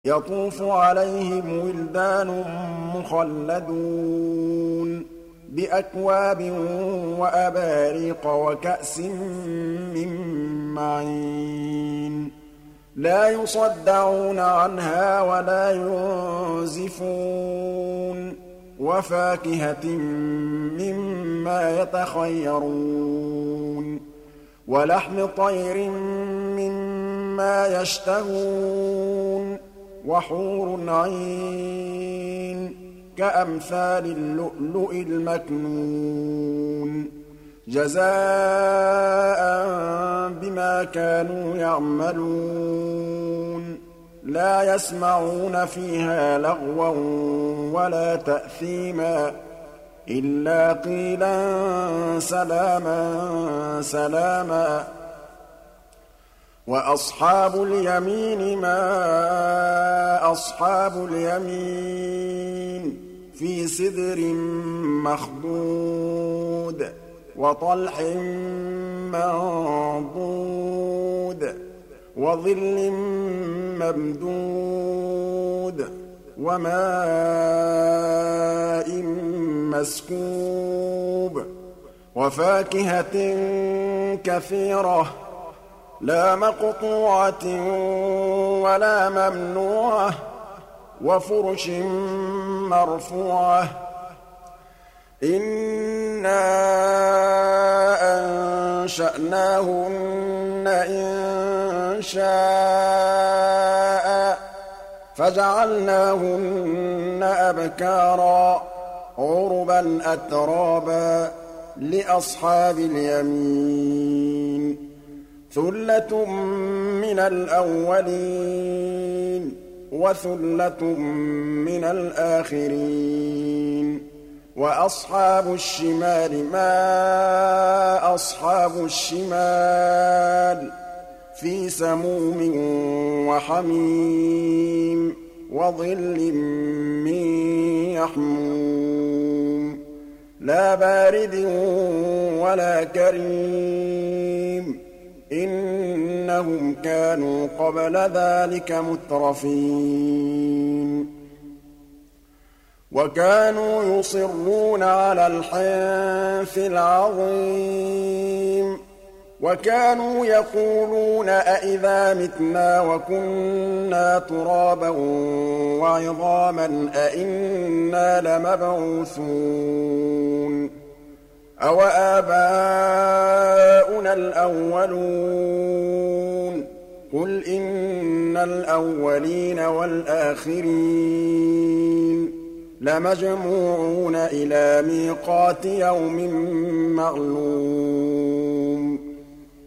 يَطُوفُ عَلَيْهِمْ وِلْدَانٌ مُّخَلَّدُونَ بِأَكْوَابٍ وَأَبَارِيقَ وَكَأْسٍ مِّن مَّعِينٍ لَّا يُصَدَّعُونَ عَنْهَا وَلَا يُنزِفُونَ وَفَاكِهَةٍ مِّمَّا يَتَخَيَّرُونَ وَلَحْمِ طَيْرٍ مِّمَّا يَشْتَهُونَ وَحُورٌ عِينٌ كَأَمْثَالِ اللُّؤْلُؤِ الْمَكْنُونِ جَزَاءً بِمَا كَانُوا يَعْمَلُونَ لَا يَسْمَعُونَ فِيهَا لَغْوًا وَلَا تَأْثِيمًا إِلَّا قِيلًا سَلَامًا سَلَامًا وَأَصْحَابُ الْيَمِينِ مَا أَصْحَابُ الْيَمِينِ فِي سِدْرٍ مَّخْضُودٍ وَطَلْحٍ مَّنضُودٍ وَظِلٍّ مَّمْدُودٍ وَمَاءٍ مَّسْكُوبٍ وَفَاكِهَةٍ كَثِيرَةٍ لَّا مَقْطُوعَةٍ وَلَا مَمْنُوعَةٍ وَفُرُشٍ مَّرْفُوعَةٍ إِنَّا أَنشَأْنَاهُنَّ إِنشَاءً فَجَعَلْنَاهُنَّ أَبْكَارًا عُرُبًا أَتْرَابًا لِّأَصْحَابِ الْيَمِينِ ثُلَّةٌ مِّنَ الْأَوَّلِينَ وَثُلَّةٌ مِّنَ الْآخِرِينَ وَأَصْحَابُ الشِّمَالِ مَا أَصْحَابُ الشِّمَالِ فِي سَمُومٍ وَحَمِيمٍ وَظِلٍّ مِّن يَحْمُومٍ لَّا بَارِدٍ وَلَا كَرِيمٍ إِنَّهُمْ كَانُوا قَبْلَ ذَٰلِكَ مُتْرَفِينَ وَكَانُوا يُصِرُّونَ عَلَى الْحِنثِ الْعَظِيمِ وَكَانُوا يَقُولُونَ أَإِذَا مِتْنَا وَكُنَّا تُرَابًا وَعِظَامًا أَإِنَّا لَمَبْعُوثُونَ أَوَآبَاؤُنَا الْأَوَّلُونَ قُلْ إِنَّ الْأَوَّلِينَ وَالْآخِرِينَ لَمَجْمُوعُونَ إِلَىٰ مِيقَاتِ يَوْمٍ مَّعْلُومٍ